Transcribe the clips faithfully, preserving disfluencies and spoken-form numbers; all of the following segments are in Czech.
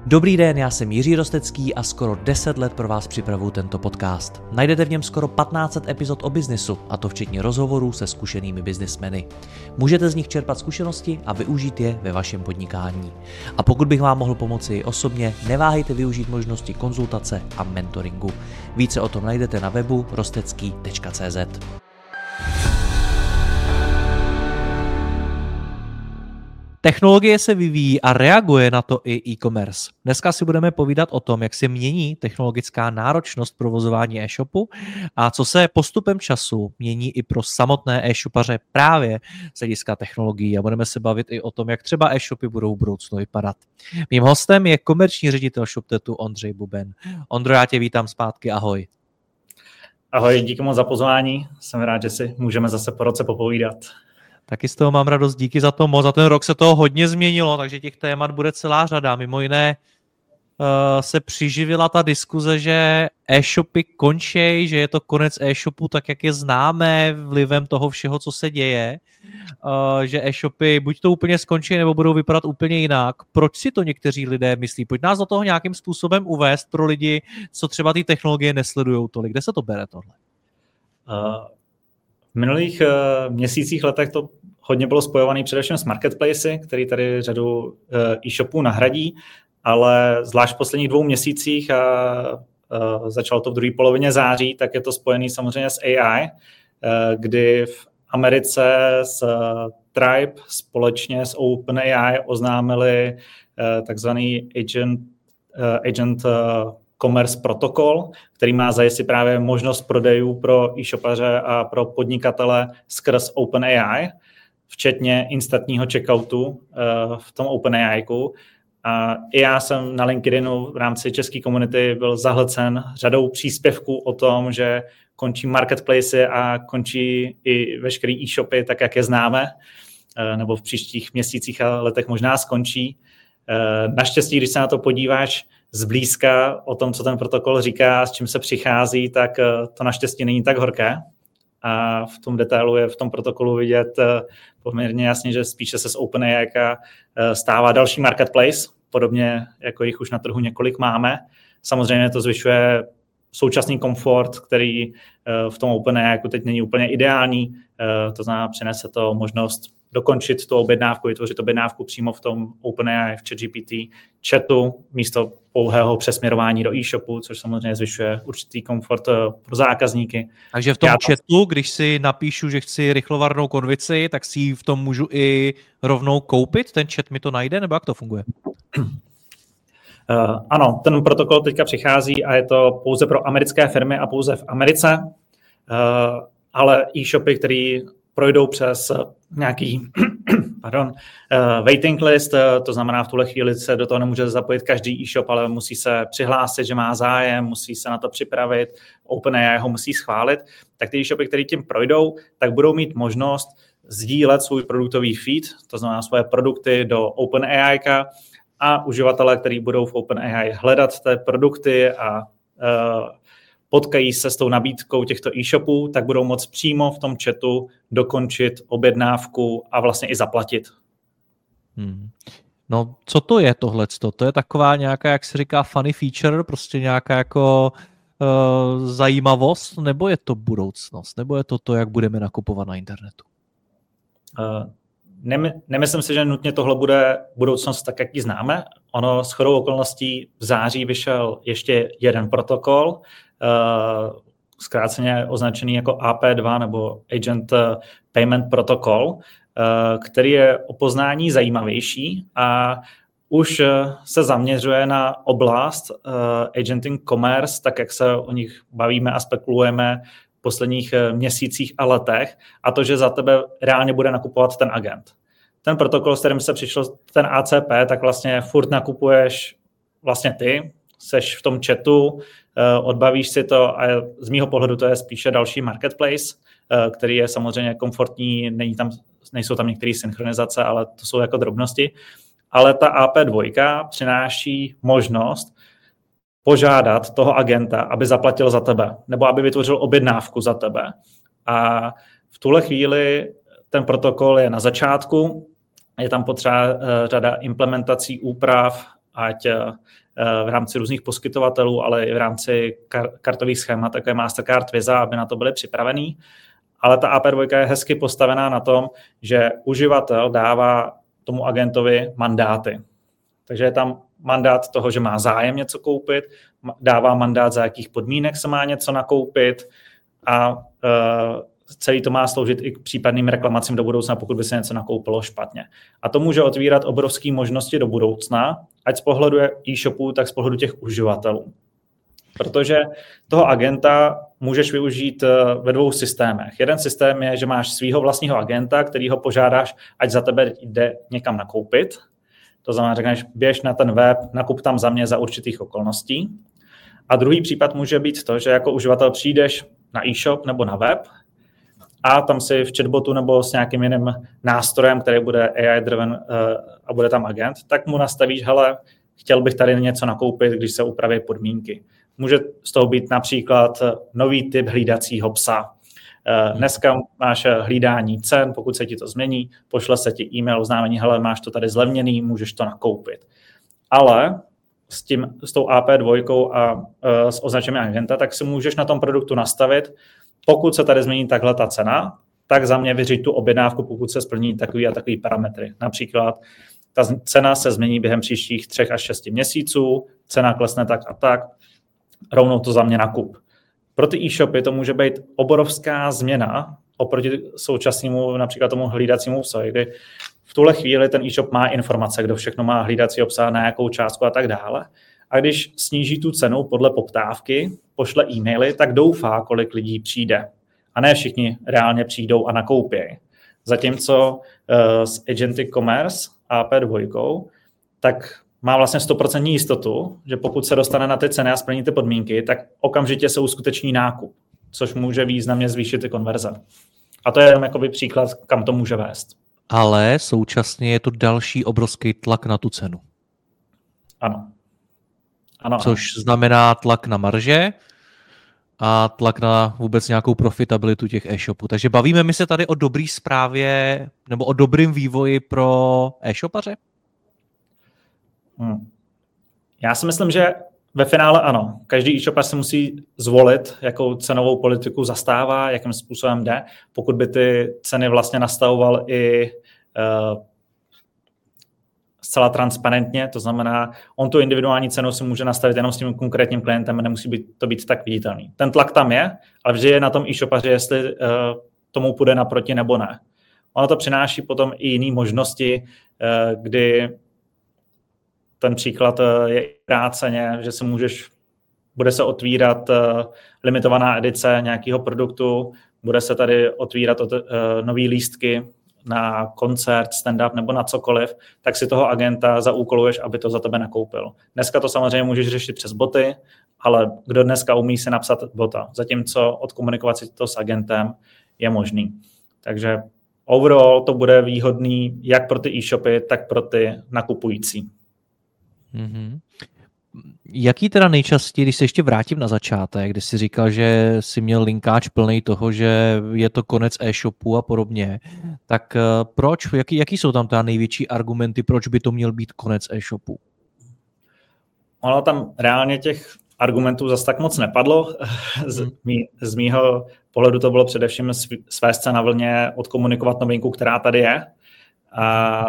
Dobrý den, já jsem Jiří Rostecký a skoro deset let pro vás připravuju tento podcast. Najdete v něm skoro patnáct set epizod o biznesu, a to včetně rozhovorů se zkušenými biznismeny. Můžete z nich čerpat zkušenosti a využít je ve vašem podnikání. A pokud bych vám mohl pomoci i osobně, neváhejte využít možnosti konzultace a mentoringu. Více o tom najdete na webu rostecký tečka cé zet. Technologie se vyvíjí a reaguje na to i e-commerce. Dneska si budeme povídat o tom, jak se mění technologická náročnost provozování e-shopu a co se postupem času mění i pro samotné e-shopaře právě z hlediska technologií. A budeme se bavit i o tom, jak třeba e-shopy budou v budoucnu vypadat. Mým hostem je komerční ředitel ShopTetu Ondřej Buben. Ondro, já tě vítám zpátky, ahoj. Ahoj, díky moc za pozvání. Jsem rád, že si můžeme zase po roce popovídat. Taky z toho mám radost, díky za to moc. Za ten rok se toho hodně změnilo, takže těch témat bude celá řada. Mimo jiné uh, se přiživila ta diskuze, že e-shopy končí, že je to konec e-shopu tak, jak je známe, vlivem toho všeho, co se děje. Uh, že e-shopy buď to úplně skončí, nebo budou vypadat úplně jinak. Proč si to někteří lidé myslí? Pojď nás do toho nějakým způsobem uvést pro lidi, co třeba ty technologie nesledujou tolik. Kde se to bere tohle? Uh... V minulých uh, měsících, letech to hodně bylo spojované především s marketplacy, který tady řadu uh, e-shopů nahradí, ale zvlášť v posledních dvou měsících a uh, začalo to v druhé polovině září, tak je to spojené samozřejmě s A I, uh, kdy v Americe s uh, Tribe společně s OpenAI oznámili uh, takzvaný agent, uh, agent uh, commerce protokol, který má zajistit právě možnost prodejů pro e-shopaře a pro podnikatele skrz OpenAI, včetně instantního checkoutu uh, v tom OpenAIku. A i já jsem na LinkedInu v rámci české komunity byl zahlcen řadou příspěvků o tom, že končí marketplace a končí i veškeré e-shopy, tak jak je známe, uh, nebo v příštích měsících a letech možná skončí. Uh, naštěstí, když se na to podíváš zblízka o tom, co ten protokol říká, s čím se přichází, tak to naštěstí není tak horké. A v tom detailu je v tom protokolu vidět poměrně jasně, že spíše se z OpenAI stává další marketplace, podobně jako jich už na trhu několik máme. Samozřejmě to zvyšuje současný komfort, který v tom OpenAI teď není úplně ideální. To znamená, přinese to možnost dokončit tu objednávku, vytvořit objednávku přímo v tom OpenAI, v ChatGPT chatu, místo pouhého přesměrování do e-shopu, což samozřejmě zvyšuje určitý komfort pro zákazníky. Takže v tom Já chatu, když si napíšu, že chci rychlovarnou konvici, tak si ji v tom můžu i rovnou koupit? Ten chat mi to najde, nebo jak to funguje? Uh, ano, ten protokol teďka přichází a je to pouze pro americké firmy a pouze v Americe, uh, ale e-shopy, které projdou přes nějaký pardon, uh, waiting list, uh, to znamená v tuhle chvíli se do toho nemůže zapojit každý e-shop, ale musí se přihlásit, že má zájem, musí se na to připravit, OpenAI ho musí schválit, tak ty e-shopy, které tím projdou, tak budou mít možnost sdílet svůj produktový feed, to znamená svoje produkty do OpenAI a uživatelé, kteří budou v OpenAI hledat ty produkty a uh, potkají se s tou nabídkou těchto e-shopů, tak budou moct přímo v tom chatu dokončit objednávku a vlastně i zaplatit. Hmm. No, co to je tohleto? To je taková nějaká, jak se říká, funny feature, prostě nějaká jako uh, zajímavost, nebo je to budoucnost? Nebo je to to, jak budeme nakupovat na internetu? Uh, nemy, nemyslím si, že nutně tohle bude budoucnost tak, jak ji známe. Ono shodou okolností v září vyšel ještě jeden protokol, Uh, zkráceně označený jako A P dva nebo Agent Payment Protocol, uh, který je o poznání zajímavější a už se zaměřuje na oblast uh, agenting commerce, tak jak se o nich bavíme a spekulujeme v posledních měsících a letech, a to, že za tebe reálně bude nakupovat ten agent. Ten protokol, s kterým se přišel ten A C P, tak vlastně furt nakupuješ vlastně ty, seš v tom chatu, odbavíš si to a z mýho pohledu to je spíše další marketplace, který je samozřejmě komfortní, není tam, nejsou tam některé synchronizace, ale to jsou jako drobnosti. Ale ta A P dva přináší možnost požádat toho agenta, aby zaplatil za tebe, nebo aby vytvořil objednávku za tebe. A v tuhle chvíli ten protokol je na začátku, je tam potřeba řada implementací, úprav, ať v rámci různých poskytovatelů, ale i v rámci kar- kartových schémat, také Mastercard, Visa, aby na to byli připravený. Ale ta A P dva je hezky postavená na tom, že uživatel dává tomu agentovi mandáty. Takže je tam mandát toho, že má zájem něco koupit, dává mandát, za jakých podmínek se má něco nakoupit a uh, celý to má sloužit i k případným reklamacím do budoucna, pokud by se něco nakoupilo špatně. A to může otvírat obrovské možnosti do budoucna, ať z pohledu e-shopů, tak z pohledu těch uživatelů. Protože toho agenta můžeš využít ve dvou systémech. Jeden systém je, že máš svého vlastního agenta, který ho požádáš, ať za tebe jde někam nakoupit. To znamená, řekneš, běž na ten web, nakup tam za mě za určitých okolností. A druhý případ může být to, že jako uživatel přijdeš na e-shop nebo na web a tam si v chatbotu nebo s nějakým jiným nástrojem, který bude A I-driven a bude tam agent, tak mu nastavíš, hele, chtěl bych tady něco nakoupit, když se upraví podmínky. Může z toho být například nový typ hlídacího psa. Dneska máš hlídání cen, pokud se ti to změní, pošle se ti e-mail oznámení, hele, máš to tady zlevněný, můžeš to nakoupit. Ale s, tím, s tou A P dva a uh, s označením agenta, tak si můžeš na tom produktu nastavit, pokud se tady změní takhle ta cena, tak za mě vyřiď tu objednávku, pokud se splní takový a takový parametry. Například ta cena se změní během příštích třech až šesti měsíců, cena klesne tak a tak, rovnou to za mě nakup. Pro ty e-shopy to může být obrovská změna oproti současnému například tomu hlídacímu psovi, kdy v tuhle chvíli ten e-shop má informace, kdo všechno má hlídací psa, na jakou částku a tak dále. A když sníží tu cenu podle poptávky, pošle e-maily, tak doufá, kolik lidí přijde. A ne všichni reálně přijdou a nakoupí. Zatímco uh, s Agentic Commerce A P dva, tak má vlastně sto procent jistotu, že pokud se dostane na ty ceny a splní ty podmínky, tak okamžitě se uskuteční nákup, což může významně zvýšit ty konverze. A to je jen jakoby příklad, kam to může vést. Ale současně je to další obrovský tlak na tu cenu. Ano. Ano, Což ano. znamená tlak na marže a tlak na vůbec nějakou profitabilitu těch e-shopů. Takže bavíme my se tady o dobrý správě nebo o dobrým vývoji pro e-shopaře? Hmm. Já si myslím, že ve finále ano. Každý e-shopař si musí zvolit, jakou cenovou politiku zastává, jakým způsobem jde. Pokud by ty ceny vlastně nastavoval i uh, zcela transparentně, to znamená, on tu individuální cenu si může nastavit jenom s tím konkrétním klientem, nemusí být, to být tak viditelný. Ten tlak tam je, ale vždy je na tom e-shopaři, jestli uh, tomu půjde naproti nebo ne. Ono to přináší potom i jiné možnosti, uh, kdy ten příklad je i vráceně, že si můžeš, bude se otvírat uh, limitovaná edice nějakého produktu, bude se tady otvírat uh, nový lístky na koncert, stand-up nebo na cokoliv, tak si toho agenta zaúkoluješ, aby to za tebe nakoupil. Dneska to samozřejmě můžeš řešit přes boty, ale kdo dneska umí si napsat bota, zatímco odkomunikovat si to s agentem je možný. Takže overall to bude výhodný jak pro ty e-shopy, tak pro ty nakupující. Mm-hmm. Jaký teda nejčastěji, když se ještě vrátím na začátek, kdy jsi říkal, že jsi měl linkáč plný toho, že je to konec e-shopu a podobně, tak proč, jaký, jaký jsou tam ta největší argumenty, proč by to měl být konec e-shopu? Ono tam reálně těch argumentů zas tak moc nepadlo. Z, mý, z mýho pohledu to bylo především svést se na vlně, odkomunikovat novinku, která tady je. A,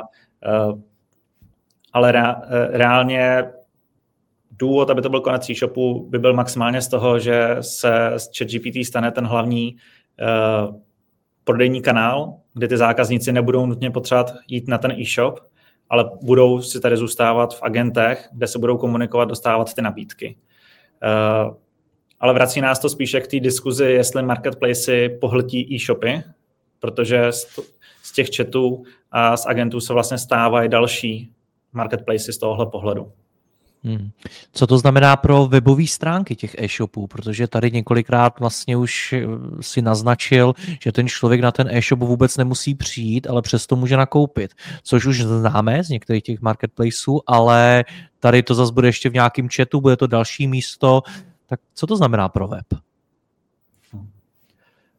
ale re, reálně důvod, aby to byl konec e-shopu, by byl maximálně z toho, že se z ChatGPT stane ten hlavní uh, prodejní kanál, kde ty zákazníci nebudou nutně potřebovat jít na ten e-shop, ale budou si tady zůstávat v agentech, kde se budou komunikovat, dostávat ty nabídky. Uh, ale vrací nás to spíše k té diskuzi, jestli marketplacy pohltí e-shopy, protože z, z těch chatů a z agentů se vlastně stávají další marketplacy z tohohle pohledu. Hmm. Co to znamená pro webové stránky těch e-shopů? Protože tady několikrát vlastně už si naznačil, že ten člověk na ten e-shop vůbec nemusí přijít, ale přesto může nakoupit. Což už známe z některých těch marketplaceů, ale tady to zase bude ještě v nějakém chatu, bude to další místo. Tak co to znamená pro web?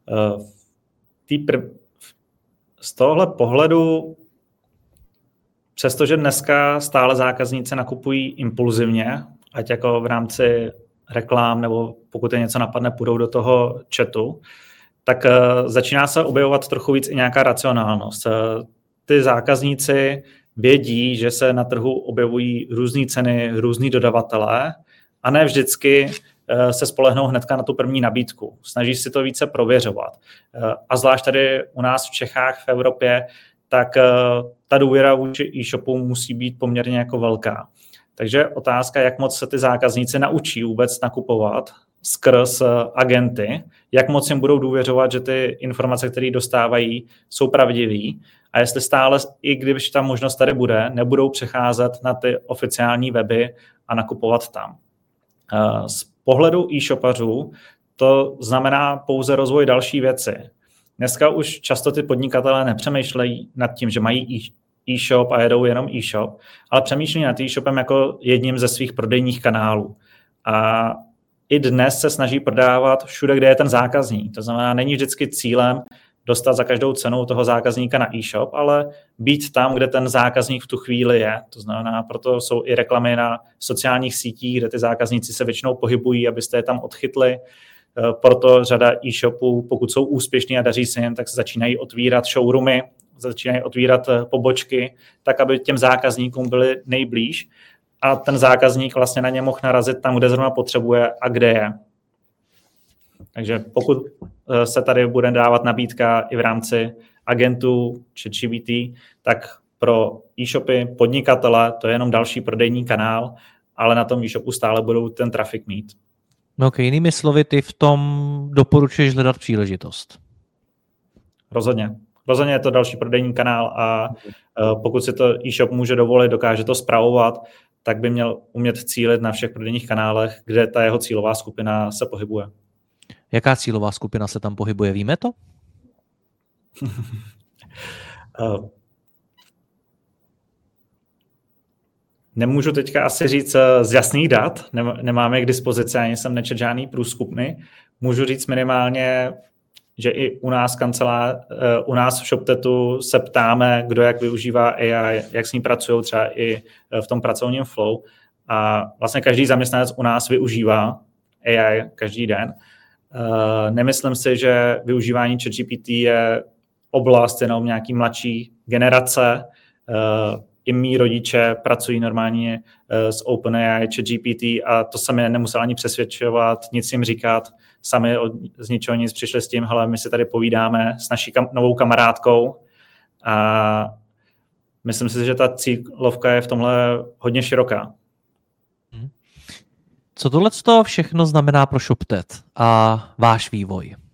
Uh, prv... Z tohohle pohledu přestože dneska stále zákazníci nakupují impulzivně, ať jako v rámci reklám, nebo pokud je něco napadne, půjdou do toho chatu, tak uh, začíná se objevovat trochu víc i nějaká racionálnost. Uh, ty zákazníci vědí, že se na trhu objevují různé ceny, různí dodavatelé a ne vždycky uh, se spolehnou hnedka na tu první nabídku. Snaží si to více prověřovat. Uh, a zvlášť tady u nás v Čechách, v Evropě, tak uh, ta důvěra vůči e-shopu musí být poměrně jako velká. Takže otázka, jak moc se ty zákazníci naučí vůbec nakupovat skrz agenty, jak moc jim budou důvěřovat, že ty informace, které dostávají, jsou pravdivé a jestli stále, i když ta možnost tady bude, nebudou přecházet na ty oficiální weby a nakupovat tam. Z pohledu e-shopařů to znamená pouze rozvoj další věci. Dneska už často ty podnikatelé nepřemýšlejí nad tím, že mají e-shop a jedou jenom e-shop, ale přemýšlí nad e-shopem jako jedním ze svých prodejních kanálů. A i dnes se snaží prodávat všude, kde je ten zákazník. To znamená, není vždycky cílem dostat za každou cenu toho zákazníka na e-shop, ale být tam, kde ten zákazník v tu chvíli je. To znamená, proto jsou i reklamy na sociálních sítích, kde ty zákazníci se většinou pohybují, abyste je tam odchytli. Proto řada e-shopů, pokud jsou úspěšní a daří se jen, tak se začínají otvírat showroomy, začínají otvírat pobočky, tak aby těm zákazníkům byli nejblíž a ten zákazník vlastně na ně mohl narazit tam, kde zrovna potřebuje a kde je. Takže pokud se tady bude dávat nabídka i v rámci agentů či ChatGPT, tak pro e-shopy, podnikatele, to je jenom další prodejní kanál, ale na tom e-shopu stále budou ten trafik mít. No ok, jinými slovy, ty v tom doporučuješ hledat příležitost. Rozhodně. Rozhodně je to další prodejní kanál a pokud si to e-shop může dovolit, dokáže to spravovat, tak by měl umět cílit na všech prodejních kanálech, kde ta jeho cílová skupina se pohybuje. Jaká cílová skupina se tam pohybuje, víme to? Nemůžu teďka asi říct z jasných dat, nemáme k dispozici, ani jsem nečetl žádný průzkumy. Můžu říct minimálně, že i u nás kancelář, u nás v ShopTetu se ptáme, kdo jak využívá A I, jak s ní pracují třeba i v tom pracovním flow. A vlastně každý zaměstnanec u nás využívá A I každý den. Nemyslím si, že využívání ChatGPT je oblast jenom nějaký mladší generace. I mý rodiče pracují normálně s OpenAI, ChatGPT a to jsem je nemusel ani přesvědčovat, nic jim říkat. Sami od, z ničeho nic přišli s tím, hele, my si tady povídáme s naší kam, novou kamarádkou a myslím si, že ta cílovka je v tomhle hodně široká. Co tohle všechno znamená pro ShopTet a váš vývoj?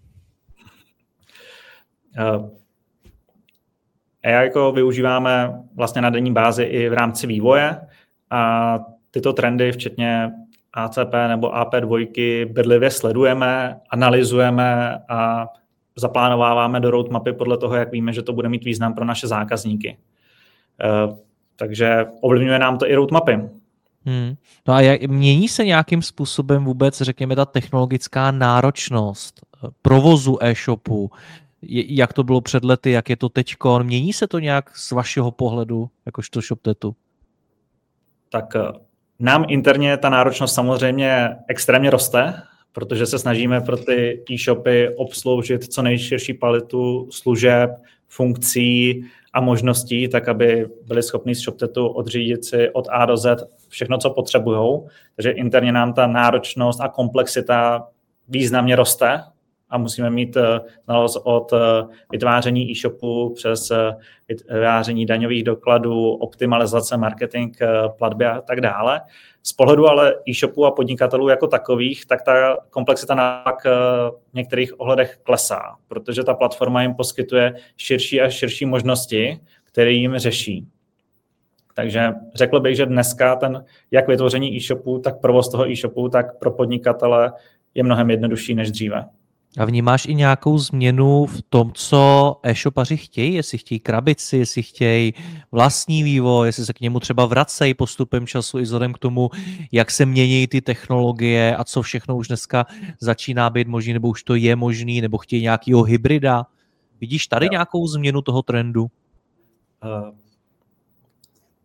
Uh, A I jako využíváme vlastně na denní bázi i v rámci vývoje a tyto trendy, včetně A C P nebo A P dva, bedlivě sledujeme, analyzujeme a zaplánováváme do roadmapy podle toho, jak víme, že to bude mít význam pro naše zákazníky. Uh, takže ovlivňuje nám to i roadmapy. Hmm. No a jak, mění se nějakým způsobem vůbec, řekněme, ta technologická náročnost provozu e-shopu, jak to bylo před lety, jak je to teďko? Mění se to nějak z vašeho pohledu, jakožto ShopTetu? Tak nám interně ta náročnost samozřejmě extrémně roste, protože se snažíme pro ty e-shopy obsloužit co nejširší paletu služeb, funkcí a možností, tak aby byli schopni z ShopTetu odřídit si od A do Z všechno, co potřebujou. Takže interně nám ta náročnost a komplexita významně roste a musíme mít znalost od vytváření e-shopu přes vytváření daňových dokladů, optimalizace, marketing, platby a tak dále. Z pohledu ale e-shopu a podnikatelů jako takových, tak ta komplexita naopak v některých ohledech klesá, protože ta platforma jim poskytuje širší a širší možnosti, které jim řeší. Takže řekl bych, že dneska ten jak vytvoření e-shopu, tak provoz toho e-shopu, tak pro podnikatele je mnohem jednodušší než dříve. A vnímáš i nějakou změnu v tom, co e-shopaři chtějí? Jestli chtějí krabici, jestli chtějí vlastní vývoj, jestli se k němu třeba vracejí postupem času i vzhledem k tomu, jak se mění ty technologie a co všechno už dneska začíná být možný, nebo už to je možný, nebo chtějí nějakého hybrida. Vidíš tady jo. nějakou změnu toho trendu? Uh,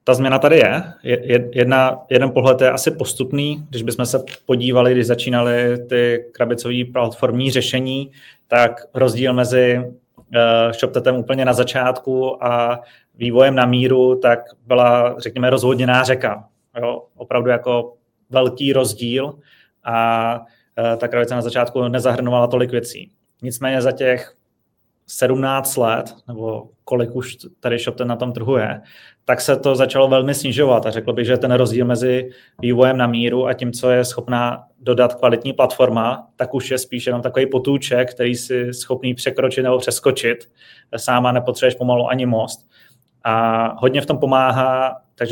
ta změna tady je. Jedna, jeden pohled je asi postupný. Když bychom se podívali, když začínaly ty krabicové platformní řešení, tak rozdíl mezi uh, ShopTetem úplně na začátku a vývojem na míru, tak byla, řekněme, rozvodněná řeka. Jo? Opravdu jako velký rozdíl a uh, ta krabice na začátku nezahrnovala tolik věcí. Nicméně za těch sedmnáct let, nebo kolik už tady ShopTet na tom trhu je, tak se to začalo velmi snižovat a řekl bych, že ten rozdíl mezi vývojem na míru a tím, co je schopná dodat kvalitní platforma, tak už je spíš jenom takový potůček, který si schopný překročit nebo přeskočit. Sáma nepotřebuješ pomalu ani most. A hodně v tom pomáhá, takže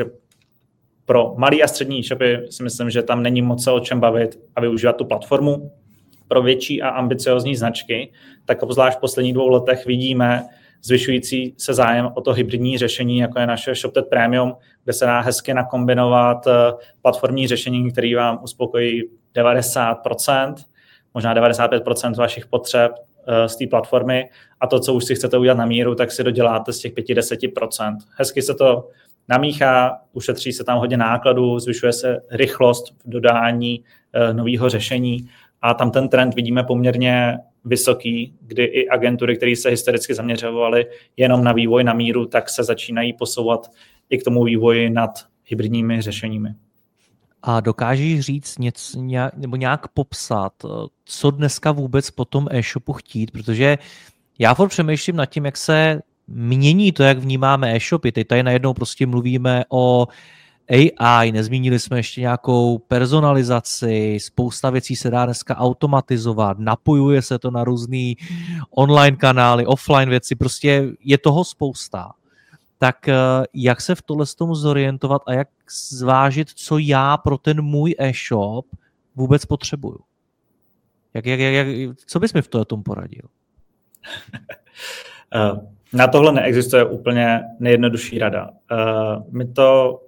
pro malý a střední shopy si myslím, že tam není moc se o čem bavit a využívat tu platformu. Pro větší a ambiciozní značky, tak obzvlášť v posledních dvou letech vidíme zvyšující se zájem o to hybridní řešení, jako je naše ShopTet Premium, kde se dá hezky nakombinovat platformní řešení, které vám uspokojí devadesát procent, možná devadesát pět procent vašich potřeb z té platformy a to, co už si chcete udělat na míru, tak si doděláte z těch pět až deset procent. Hezky se to namíchá, ušetří se tam hodně nákladů, zvyšuje se rychlost v dodání nového řešení a tam ten trend vidíme poměrně vysoký, kdy i agentury, které se historicky zaměřovaly jenom na vývoj na míru, tak se začínají posouvat i k tomu vývoji nad hybridními řešeními. A dokážeš říct něco, nějak, nebo nějak popsat, co dneska vůbec po tom e-shopu chtít, protože já furt přemýšlím nad tím, jak se mění to, jak vnímáme e-shopy. Teď tady najednou prostě mluvíme o A I, nezmínili jsme ještě nějakou personalizaci, spousta věcí se dá dneska automatizovat, napojuje se to na různý online kanály, offline věci, prostě je toho spousta. Tak jak se v tohle tomu zorientovat a jak zvážit, co já pro ten můj e-shop vůbec potřebuju? Jak, jak, jak, co bys mi v tom poradil? Na tohle neexistuje úplně nejjednodušší rada. My to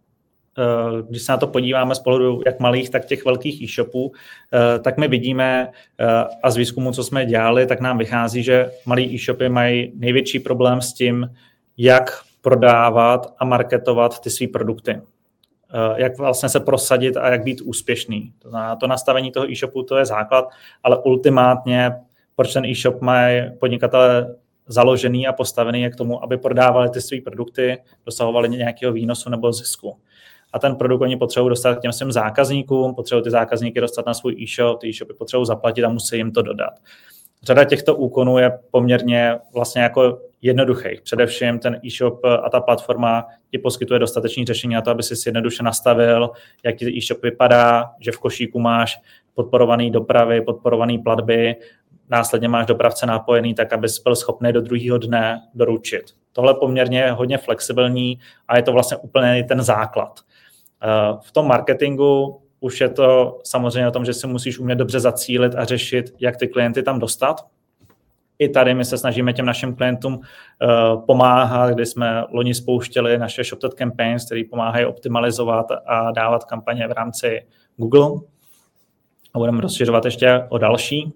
Když se na to podíváme z pohledu jak malých, tak těch velkých e-shopů, tak my vidíme a z výzkumu, co jsme dělali, tak nám vychází, že malí e-shopy mají největší problém s tím, jak prodávat a marketovat ty své produkty. Jak vlastně se prosadit a jak být úspěšný. To znamená, to nastavení toho e-shopu, to je základ, ale ultimátně, proč ten e-shop mají podnikatelé založený a postavený je k tomu, aby prodávali ty své produkty, dosahovali nějakého výnosu nebo zisku. A ten produkt oni potřebují dostat k těm svým zákazníkům, potřebují ty zákazníky dostat na svůj e-shop, ty e-shopy potřebují zaplatit a musí jim to dodat. Řada těchto úkonů je poměrně vlastně jako jednoduchých. Především ten e-shop a ta platforma ti poskytuje dostatečné řešení na to, aby si si jednoduše nastavil, jak ti e-shop vypadá, že v košíku máš podporované dopravy, podporované platby, následně máš dopravce napojený tak, abys byl schopný do druhého dne doručit. Tohle poměrně je hodně flexibilní a je to vlastně úplně ten základ. V tom marketingu už je to samozřejmě o tom, že si musíš umět dobře zacílit a řešit, jak ty klienty tam dostat. I tady my se snažíme těm našim klientům pomáhat, kdy jsme loni spouštěli naše ShopTet campaigns, které pomáhají optimalizovat a dávat kampaně v rámci Google. A budeme rozšiřovat ještě o další.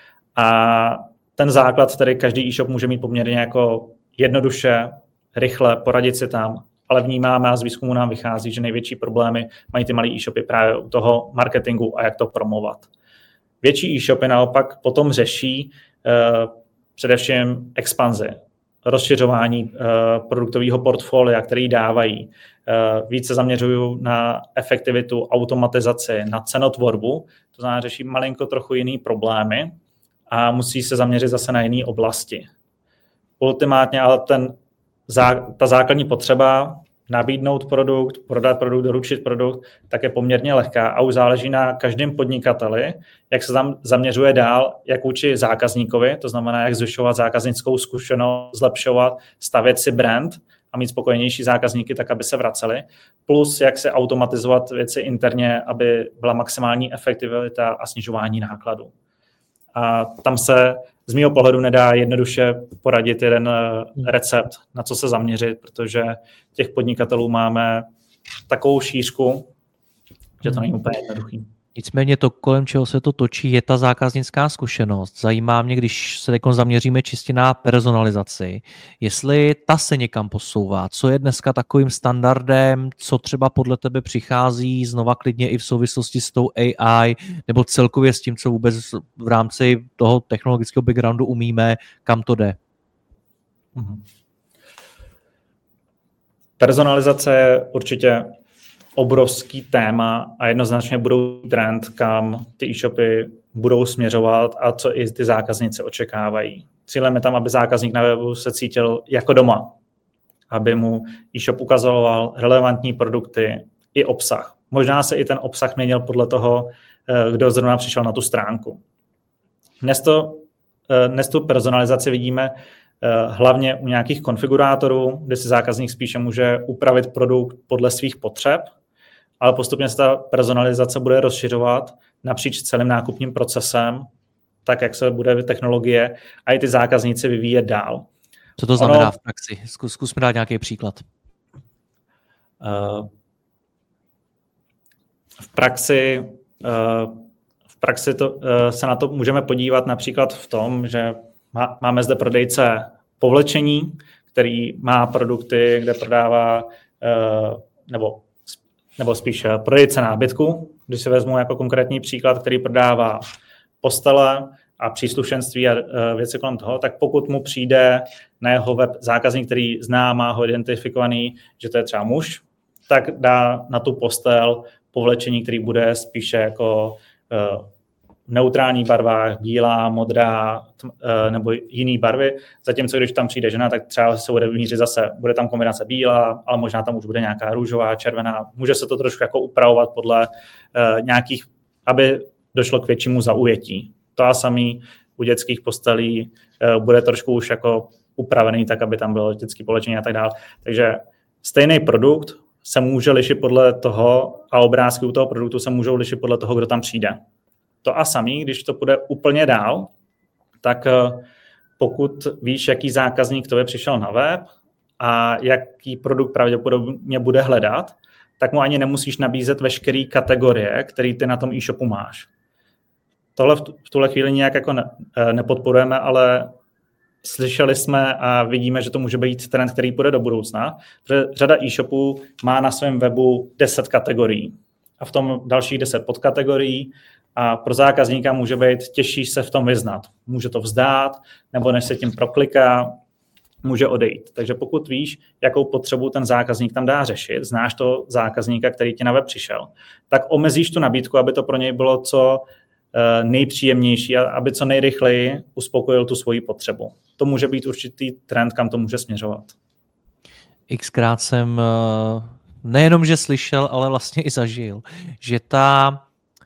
A ten základ, který každý e-shop může mít poměrně jako jednoduše, rychle, poradit si tam, ale vnímáme a z výzkumu nám vychází, že největší problémy mají ty malé e-shopy právě u toho marketingu a jak to promovat. Větší e-shopy naopak potom řeší eh, především expanzi, rozšiřování eh, produktového portfolia, který dávají. Eh, více zaměřují na efektivitu, automatizaci, na cenotvorbu, to znamená řeší malinko trochu jiný problémy a musí se zaměřit zase na jiné oblasti. Ultimátně ale ten ta základní potřeba nabídnout produkt, prodat produkt, doručit produkt, tak je poměrně lehká a už záleží na každém podnikateli, jak se tam zaměřuje dál, jak vůči zákazníkovi, to znamená, jak zvyšovat zákaznickou zkušenost, zlepšovat, stavět si brand a mít spokojenější zákazníky, tak aby se vraceli, plus jak se automatizovat věci interně, aby byla maximální efektivita a snižování nákladů. A tam se z mého pohledu nedá jednoduše poradit jeden recept, na co se zaměřit, protože těch podnikatelů máme takovou šířku, že to není úplně jednoduchý. Nicméně to, kolem čeho se to točí, je ta zákaznická zkušenost. Zajímá mě, když se teď zaměříme čistě na personalizaci, jestli ta se někam posouvá, co je dneska takovým standardem, co třeba podle tebe přichází znova klidně i v souvislosti s tou A I, nebo celkově s tím, co vůbec v rámci toho technologického backgroundu umíme, kam to jde. Mhm. Personalizace je určitě obrovský téma a jednoznačně budou trend, kam ty e-shopy budou směřovat a co i ty zákazníci očekávají. Cílem je tam, aby zákazník na webu se cítil jako doma, aby mu e-shop ukazoval relevantní produkty i obsah. Možná se i ten obsah měnil podle toho, kdo zrovna přišel na tu stránku. Dnes, to, dnes tu personalizaci vidíme hlavně u nějakých konfigurátorů, kde si zákazník spíše může upravit produkt podle svých potřeb, ale postupně se ta personalizace bude rozšiřovat napříč celým nákupním procesem, tak jak se bude technologie a i ty zákazníci vyvíjet dál. Co to znamená ono, v praxi? Zkus, zkus mi dát nějaký příklad. Uh, v praxi, uh, v praxi to, uh, se na to můžeme podívat například v tom, že má, máme zde prodejce povlečení, který má produkty, kde prodává uh, nebo nebo spíš prodejce nábytku, když si vezmu jako konkrétní příklad, který prodává postele a příslušenství a věci kolem toho, tak pokud mu přijde na jeho web zákazník, který zná, má ho identifikovaný, že to je třeba muž, tak dá na tu postel povlečení, který bude spíše jako v neutrální barvách, bílá, modrá nebo jiný barvy. Zatímco když tam přijde žena, tak třeba se bude mířit zase, bude tam kombinace bílá, ale možná tam už bude nějaká růžová, červená. Může se to trošku jako upravovat podle nějakých, aby došlo k většímu zaujetí. To a samý u dětských postelí bude trošku už jako upravený tak, aby tam bylo dětské povlečení a tak dále. Takže stejný produkt se může lišit podle toho a obrázky u toho produktu se můžou lišit podle toho, kdo tam přijde. To a samý, když to půjde úplně dál, tak pokud víš, jaký zákazník k tobě přišel na web a jaký produkt pravděpodobně bude hledat, tak mu ani nemusíš nabízet veškeré kategorie, které ty na tom e-shopu máš. Tohle v tuhle chvíli nějak jako ne, nepodporujeme, ale slyšeli jsme a vidíme, že to může být trend, který půjde do budoucna, protože řada e-shopů má na svém webu deset kategorií a v tom dalších deset podkategorií a pro zákazníka může být těžší se v tom vyznat. Může to vzdát, nebo než se tím prokliká, může odejít. Takže pokud víš, jakou potřebu ten zákazník tam dá řešit, znáš to zákazníka, který ti na web přišel, tak omezíš tu nabídku, aby to pro něj bylo co nejpříjemnější a aby co nejrychleji uspokojil tu svoji potřebu. To může být určitý trend, kam to může směřovat. Xkrát jsem nejenom, že slyšel, ale vlastně i zažil, že ta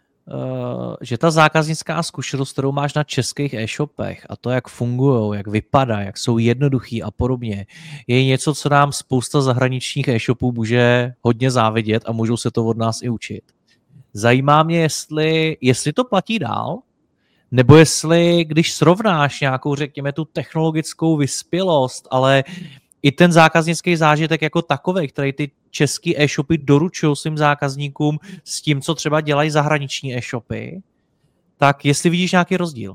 že ta zákaznická zkušenost, kterou máš na českých e-shopech a to, jak fungují, jak vypadá, jak jsou jednoduchý a podobně, je něco, co nám spousta zahraničních e-shopů může hodně závidět a můžou se to od nás i učit. Zajímá mě, jestli, jestli to platí dál, nebo jestli, když srovnáš nějakou, řekněme, tu technologickou vyspělost, ale i ten zákaznický zážitek jako takový, který ty český e-shopy doručují svým zákazníkům s tím, co třeba dělají zahraniční e-shopy, tak jestli vidíš nějaký rozdíl?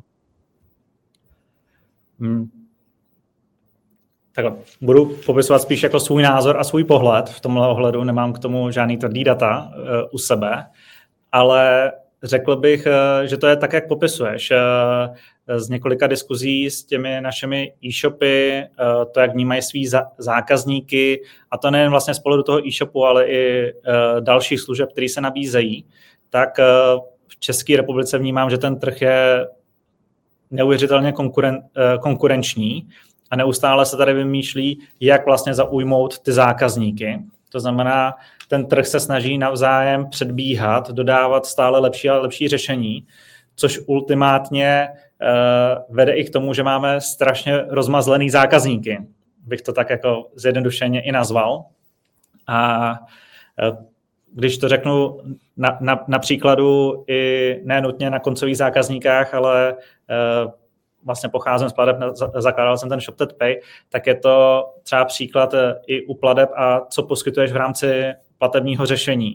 Hmm. Tak budu popisovat spíš jako svůj názor a svůj pohled. V tomhle ohledu nemám k tomu žádný tvrdý data uh, u sebe, ale řekl bych, uh, že to je tak, jak popisuješ. Uh, z několika diskuzí s těmi našimi e-shopy, uh, to, jak vnímají svý za- zákazníky, a to nejen vlastně z pohledu toho e-shopu, ale i uh, dalších služeb, které se nabízejí, tak uh, v České republice vnímám, že ten trh je neuvěřitelně konkuren- uh, konkurenční, a neustále se tady vymýšlí, jak vlastně zaujmout ty zákazníky. To znamená, ten trh se snaží navzájem předbíhat, dodávat stále lepší a lepší řešení, což ultimátně uh, vede i k tomu, že máme strašně rozmazlený zákazníky. Bych to tak jako zjednodušeně i nazval. A uh, když to řeknu na, na, na příkladu i ne nutně na koncových zákazníkách, ale uh, vlastně pocházím z plateb, zakládal jsem ten ShopTetPay, tak je to třeba příklad i u plateb a co poskytuješ v rámci platebního řešení.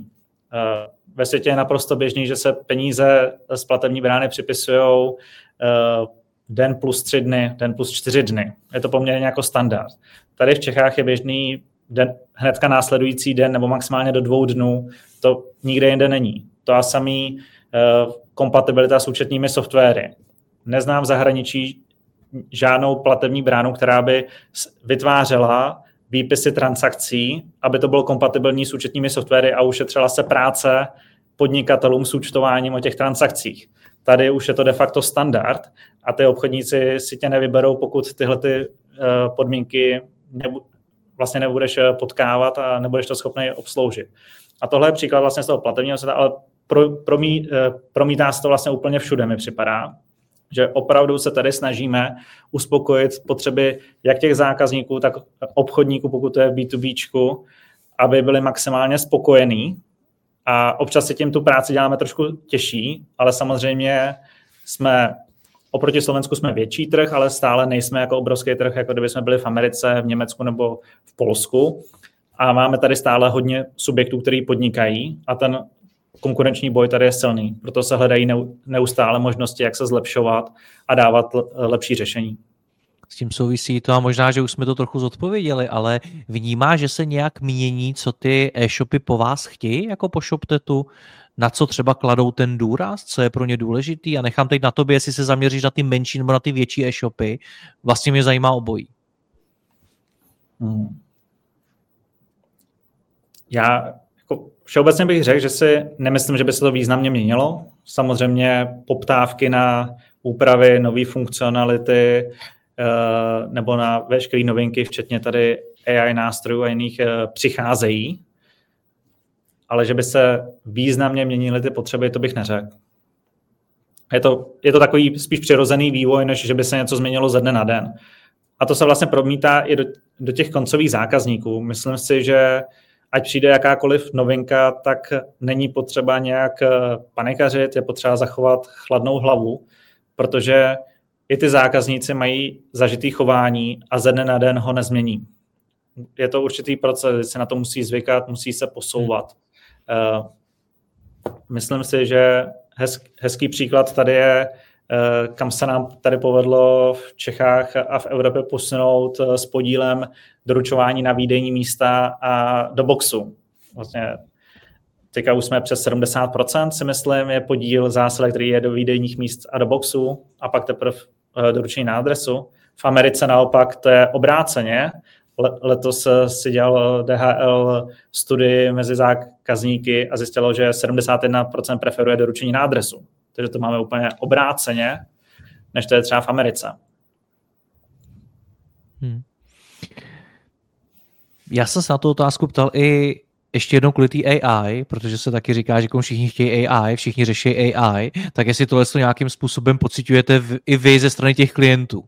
Ve světě je naprosto běžný, že se peníze z platební brány připisují den plus tři dny, den plus čtyři dny. Je to poměrně jako standard. Tady v Čechách je běžný den, hnedka následující den nebo maximálně do dvou dnů. To nikde jinde není. To a samý uh, kompatibilita s účetními softwary. Neznám v zahraničí žádnou platební bránu, která by vytvářela výpisy transakcí, aby to bylo kompatibilní s účetními softwary a ušetřila se práce podnikatelům s účtováním o těch transakcích. Tady už je to de facto standard a ty obchodníci si tě nevyberou, pokud tyhle ty podmínky nebu, vlastně nebudeš potkávat a nebudeš to schopný obsloužit. A tohle je příklad vlastně z toho platebního světa, ale pro, promí, promítá se to vlastně úplně všude, mi připadá, že opravdu se tady snažíme uspokojit potřeby jak těch zákazníků, tak obchodníků, pokud to je v bé dvě béčku, aby byli maximálně spokojení. A občas si tím tu práci děláme trošku těžší, ale samozřejmě jsme, oproti Slovensku jsme větší trh, ale stále nejsme jako obrovský trh, jako kdyby jsme byli v Americe, v Německu nebo v Polsku. A máme tady stále hodně subjektů, který podnikají a ten konkurenční boj tady je silný. Proto se hledají neustále možnosti, jak se zlepšovat a dávat lepší řešení. S tím souvisí to a možná, že už jsme to trochu zodpověděli, ale vnímá, že se nějak mění, co ty e-shopy po vás chtějí, jako po ShopTetu, na co třeba kladou ten důraz, co je pro ně důležitý a nechám teď na tobě, jestli se zaměříš na ty menší nebo na ty větší e-shopy. Vlastně mě zajímá obojí. Hmm. Já jako všeobecně bych řekl, že si nemyslím, že by se to významně měnilo. Samozřejmě poptávky na úpravy, nové funkcionality nebo na veškeré novinky, včetně tady A I nástrojů a jiných, přicházejí. Ale že by se významně měnily ty potřeby, to bych neřekl. Je to, je to takový spíš přirozený vývoj, než že by se něco změnilo ze dne na den. A to se vlastně promítá i do, do těch koncových zákazníků. Myslím si, že ať přijde jakákoliv novinka, tak není potřeba nějak panikařit, je potřeba zachovat chladnou hlavu, protože i ty zákazníci mají zažitý chování a ze dne na den ho nezmění. Je to určitý proces, se na to musí zvykat, musí se posouvat. Uh, myslím si, že hezk, hezký příklad tady je, uh, kam se nám tady povedlo v Čechách a v Evropě posunout uh, s podílem doručování na výdejní místa a do boxu. Vlastně teďka už jsme přes sedmdesát procent, si myslím, je podíl zásilek, který je do výdejních míst a do boxu a pak teprve uh, doručení na adresu. V Americe naopak to je obráceně. Letos si dělal D H L studii mezi zákazníky a zjistilo, že sedmdesát jedna procent preferuje doručení na adresu. Takže to máme úplně obráceně, než to je třeba v Americe. Hmm. Já jsem se na tu otázku ptal i ještě jednou kvůli té A I, protože se taky říká, že všichni chtějí A I, všichni řeší A I, tak jestli tohle nějakým způsobem pociťujete i vy ze strany těch klientů?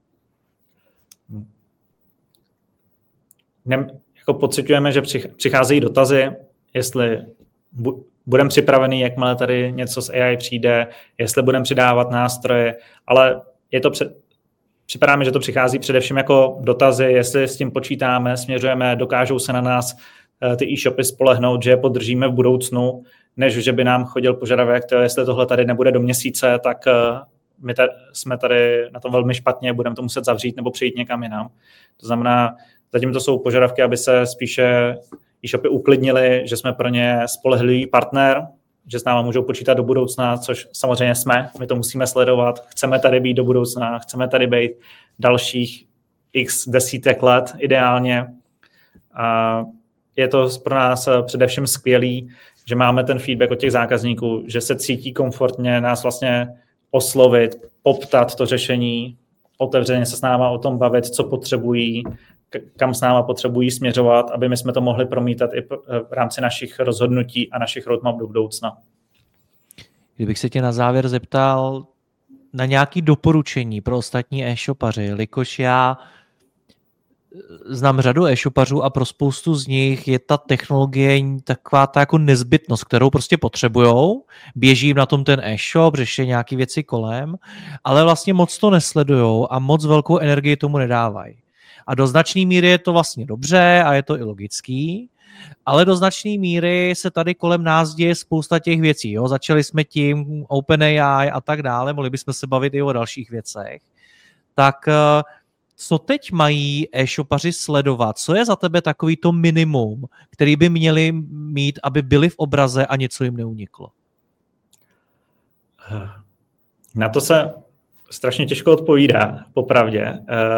Ne, jako pociťujeme, že přicházejí dotazy, jestli budeme připravený, jakmile tady něco z A I přijde, jestli budeme přidávat nástroje, ale je to před, připadá mi, že to přichází především jako dotazy, jestli s tím počítáme, směřujeme, dokážou se na nás ty e-shopy spolehnout, že je podržíme v budoucnu, než že by nám chodil požadavek, to, jestli tohle tady nebude do měsíce, tak my tady, jsme tady na tom velmi špatně, budeme to muset zavřít nebo přejít někam jinam. To znamená, zatím to jsou požadavky, aby se spíše e-shopy uklidnili, že jsme pro ně spolehlivý partner, že s náma můžou počítat do budoucna, což samozřejmě jsme, my to musíme sledovat, chceme tady být do budoucna, chceme tady být dalších x desítek let ideálně. A je to pro nás především skvělý, že máme ten feedback od těch zákazníků, že se cítí komfortně nás vlastně oslovit, poptat to řešení, otevřeně se s náma o tom bavit, co potřebují, kam s náma potřebují směřovat, aby my jsme to mohli promítat i v rámci našich rozhodnutí a našich roadmap do budoucna. Kdybych se tě na závěr zeptal na nějaké doporučení pro ostatní e-shopaři, jelikož já znám řadu e-shopařů a pro spoustu z nich je ta technologie taková ta jako nezbytnost, kterou prostě potřebujou, běží na tom ten e-shop, řeší nějaké věci kolem, ale vlastně moc to nesledujou a moc velkou energii tomu nedávají. A do značné míry je to vlastně dobře a je to i logický, Ale do značné míry se tady kolem nás děje spousta těch věcí. Jo? Začali jsme tím OpenAI a tak dále, mohli bychom se bavit i o dalších věcech. Tak co teď mají e-shopaři sledovat? Co je za tebe takový to minimum, který by měli mít, aby byli v obraze a něco jim neuniklo? Na to se strašně těžko odpovídá, popravdě.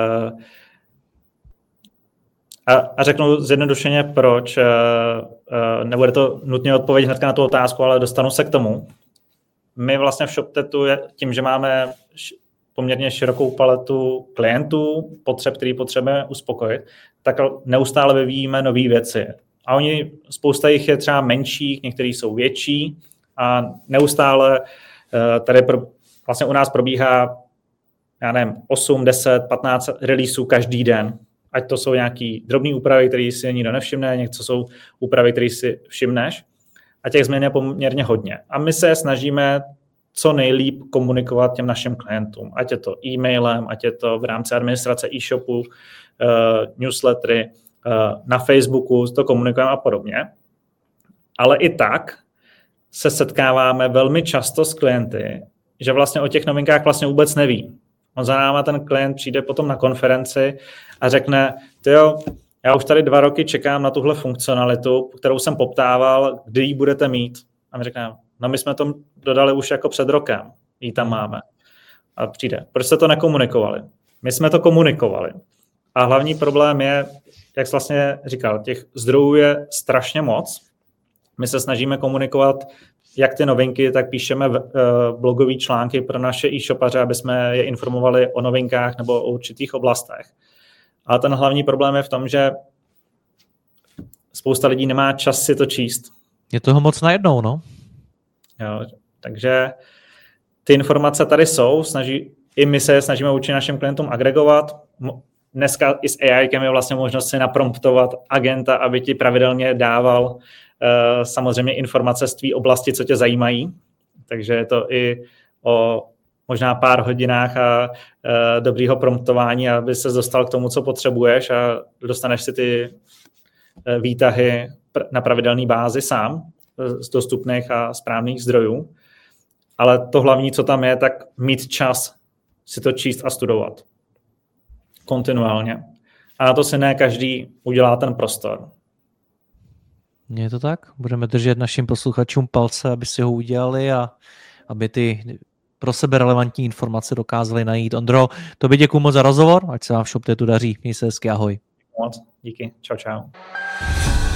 A, a řeknu zjednodušeně, proč. Nebude to nutně odpověď hnedka na tu otázku, ale dostanu se k tomu. My vlastně v ShopTetu, tím, že máme poměrně širokou paletu klientů, potřeb, který potřebujeme uspokojit, tak neustále vyvíjíme nové věci. A oni, spousta jich je třeba menších, některý jsou větší a neustále tady pro, vlastně u nás probíhá, já nevím, osm, deset, patnáct releaseů každý den. Ať to jsou nějaké drobné úpravy, které si nikdo nevšimne, něco jsou úpravy, které si všimneš. A těch změn je poměrně hodně. A my se snažíme co nejlíp komunikovat těm našim klientům. Ať je to e-mailem, ať je to v rámci administrace e-shopu, uh, newslettery, uh, na Facebooku, to komunikujeme a podobně. Ale i tak se setkáváme velmi často s klienty, že vlastně o těch novinkách vlastně vůbec neví. On za náma ten klient přijde potom na konferenci a řekne, tyjo, já už tady dva roky čekám na tuhle funkcionalitu, kterou jsem poptával, kdy ji budete mít. A my řekneme, no my jsme to dodali už jako před rokem, ji tam máme. A přijde, proč jste to nekomunikovali? My jsme to komunikovali. A hlavní problém je, jak jsi vlastně říkal, těch zdrojů je strašně moc. My se snažíme komunikovat jak ty novinky, tak píšeme blogové články pro naše e-shopaře, aby jsme je informovali o novinkách nebo o určitých oblastech. Ale ten hlavní problém je v tom, že spousta lidí nemá čas si to číst. Je toho moc najednou, no. Jo, takže ty informace tady jsou, snaží, i my se snažíme učit našim klientům agregovat. Dneska i s A I je vlastně možnost si napromptovat agenta, aby ti pravidelně dával uh, samozřejmě informace z tvý oblasti, co tě zajímají. Takže je to i o možná pár hodinách a uh, dobrýho promptování, aby se dostal k tomu, co potřebuješ a dostaneš si ty uh, výtahy pr- na pravidelné bázi sám z dostupných a správných zdrojů. Ale to hlavní, co tam je, tak mít čas si to číst a studovat. Kontinuálně. A na to si ne každý udělá ten prostor. Je to tak? Budeme držet našim posluchačům palce, aby si ho udělali a aby ty pro sebe relevantní informace dokázali najít. Ondro, tobě děkuju moc za rozhovor, ať se vám v ShopTetu daří. Měj se hezky, ahoj. Moc, díky. Čau, čau.